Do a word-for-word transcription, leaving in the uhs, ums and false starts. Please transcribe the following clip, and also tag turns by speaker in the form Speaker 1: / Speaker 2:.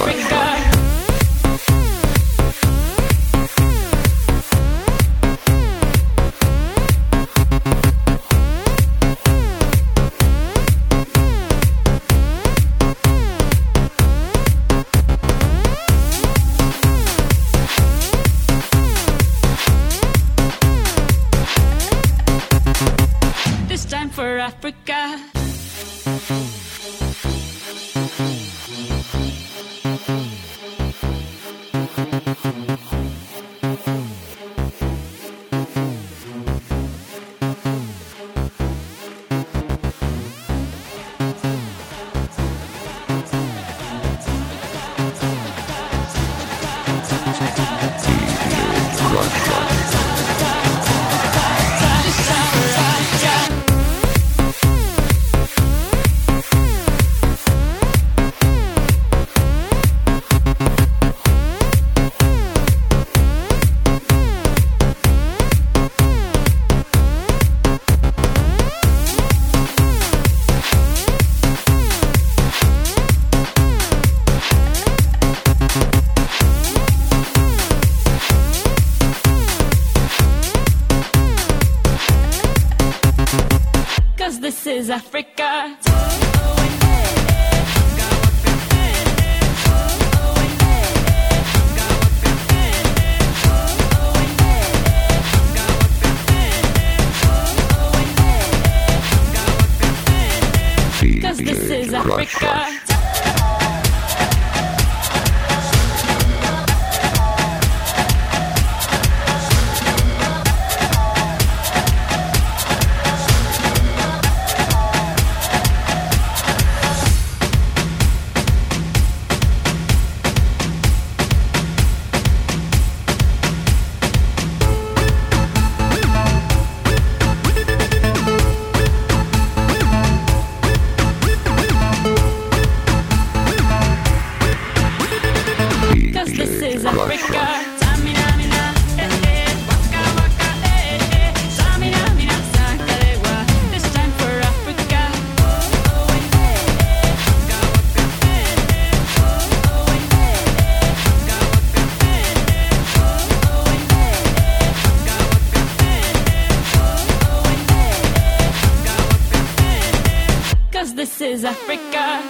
Speaker 1: Africa. This time for Africa. This is Africa. Cause this is Africa. This is Africa. Samina mina, eh eh, waka waka, eh eh. Samina mina, sakarewa. This time for Africa. Oh oh eh eh, waka waka, eh eh. Oh oh eh eh, waka waka, eh eh. Oh oh eh eh, waka waka, eh eh. Oh oh eh eh, waka waka, eh eh. 'Cause this is Africa.